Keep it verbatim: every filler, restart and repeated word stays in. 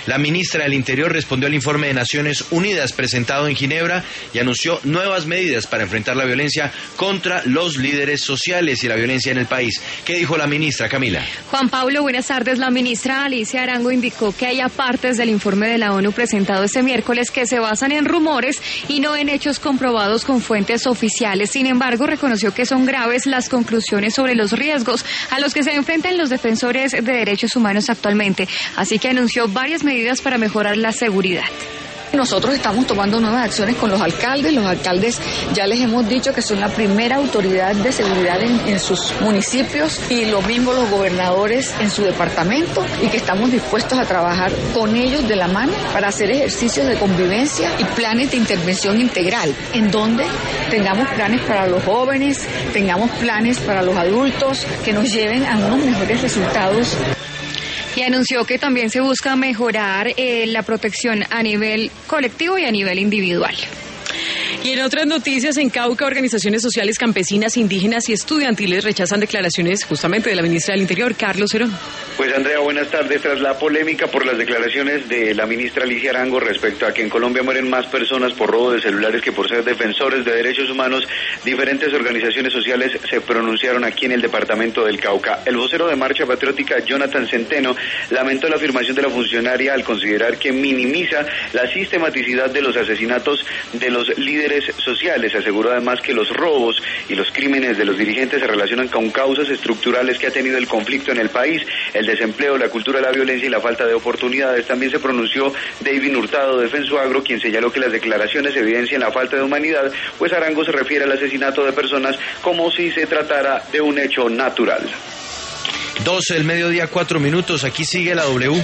La ministra del Interior respondió al informe de Naciones Unidas presentado en Ginebra y anunció nuevas medidas para enfrentar la violencia contra los líderes sociales y la violencia en el país. ¿Qué dijo la ministra, Camila? Juan Pablo, buenas tardes. La ministra Alicia Arango indicó que hay partes del informe de la ONU presentado este miércoles que se basan en rumores y no en hechos comprobados con fuentes oficiales. Sin embargo, reconoció que son graves las conclusiones sobre los riesgos a los que se enfrentan los defensores de derechos humanos actualmente. Así que anunció varias medidas para mejorar la seguridad. Nosotros estamos tomando nuevas acciones con los alcaldes. Los alcaldes ya les hemos dicho que son la primera autoridad de seguridad en, en sus municipios y lo mismo los gobernadores en su departamento y que estamos dispuestos a trabajar con ellos de la mano para hacer ejercicios de convivencia y planes de intervención integral en donde tengamos planes para los jóvenes, tengamos planes para los adultos que nos lleven a unos mejores resultados. Y anunció que también se busca mejorar eh, la protección a nivel colectivo y a nivel individual. Y en otras noticias, en Cauca, organizaciones sociales campesinas, indígenas y estudiantiles rechazan declaraciones justamente de la ministra del Interior, Carlos Herón. Pues Andrea, buenas tardes. Tras la polémica por las declaraciones de la ministra Alicia Arango respecto a que en Colombia mueren más personas por robo de celulares que por ser defensores de derechos humanos, diferentes organizaciones sociales se pronunciaron aquí en el departamento del Cauca. El vocero de Marcha Patriótica, Jonathan Centeno, lamentó la afirmación de la funcionaria al considerar que minimiza la sistematicidad de los asesinatos de los líderes sociales. Aseguró además que los robos y los crímenes de los dirigentes se relacionan con causas estructurales que ha tenido el conflicto en el país, el desempleo, la cultura de la violencia y la falta de oportunidades. También se pronunció David Hurtado de Fensuagro, quien señaló que las declaraciones evidencian la falta de humanidad, pues Arango se refiere al asesinato de personas como si se tratara de un hecho natural. doce del mediodía, cuatro minutos. Aquí sigue la W.